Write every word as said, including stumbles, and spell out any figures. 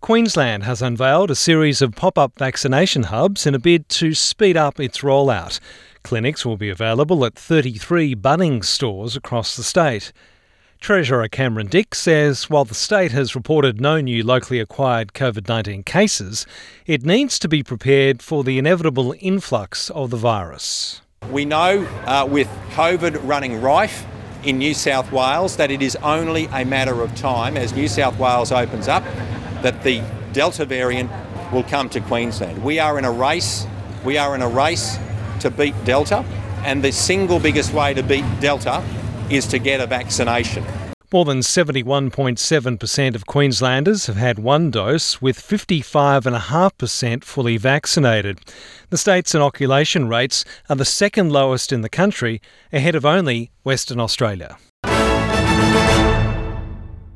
Queensland has unveiled a series of pop-up vaccination hubs in a bid to speed up its rollout. Clinics will be available at thirty-three Bunnings stores across the state. Treasurer Cameron Dick says while the state has reported no new locally acquired COVID nineteen cases, it needs to be prepared for the inevitable influx of the virus. We know uh, with COVID running rife in New South Wales that it is only a matter of time as New South Wales opens up that the Delta variant will come to Queensland. We are in a race, we are in a race to beat Delta, and the single biggest way to beat Delta is to get a vaccination. More than seventy-one point seven percent of Queenslanders have had one dose, with fifty-five point five percent fully vaccinated. The state's inoculation rates are the second lowest in the country, ahead of only Western Australia.